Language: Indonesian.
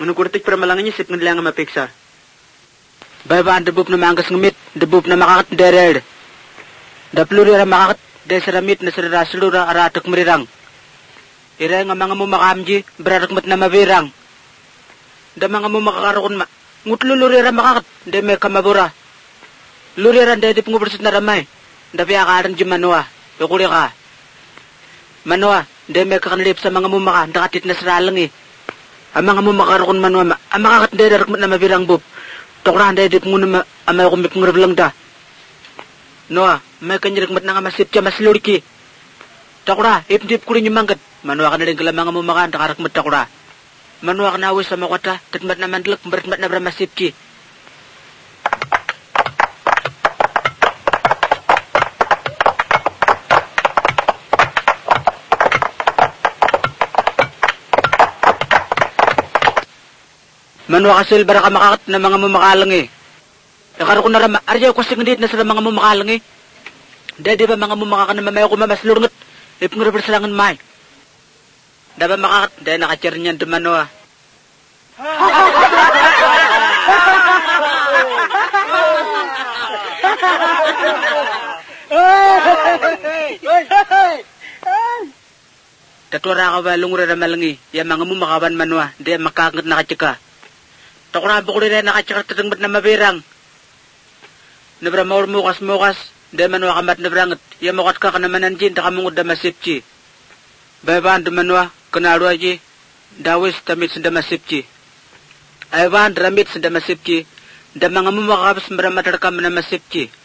Menugurtik para malangnya sip ngilang mapiksa. Baybaan debup na manggas ngemit, debup na makakat derer. Dapluri ra makakat deseramit na sira sulura aratak merirang. Ira nga mga mumakamji berarakmat na mabirang. Da mga mumakakarukon ma. Ngutluluri ra makakat de me kamabura. Luri ra de dip ngubersit na ramay. Da piyakaran di manwa. Yukuli ka. Manwa, de me kakanlip sa mga mumaka dakatit na siralang eh. Ang mga mumakakarukon manwa ma. Ang makakat de darakmat na mabirang bub. Tokra de dip nguna amay kumip ngurablang da. Noa, may kanyaragmat na nga masip siya masluriki. Takura, ipdip ko rin yung manggat. Manuwa ka na rin kala mga mumakaan, takarakmat takura. Manuwa ka na awis sa makwata, tatmat na mandalak, baratmat na bra masip ki. Manuwa ka sil, bara ka makakat na mga mumakalang eh. Nakaro ko na rama, aryaw ko singdit na sila mga mumakalang eh. Dadi ba mga mumakaka na mamayaw ko mamaslurungot, ipngurabal sa langan may. Daba makakat, dahil nakachar niyan dumano ah. Tatwara ka ba lungura na malangi, yung mga mumakaban manwa, dahil makakangat nakachika. Takurabo ko rin nakachika tatangbat na mabirang. Nabra maur mukas, dahil manwa kamat nabrangat, yung mukat ka kanamanan jin, takamungod na masipchi. Baybaan dumanwa, kanarwa ji, dawis tamit sa damasipchi. Aywan ramit sa damasipchi, da mga mumakabas maramatar ka na masipchi.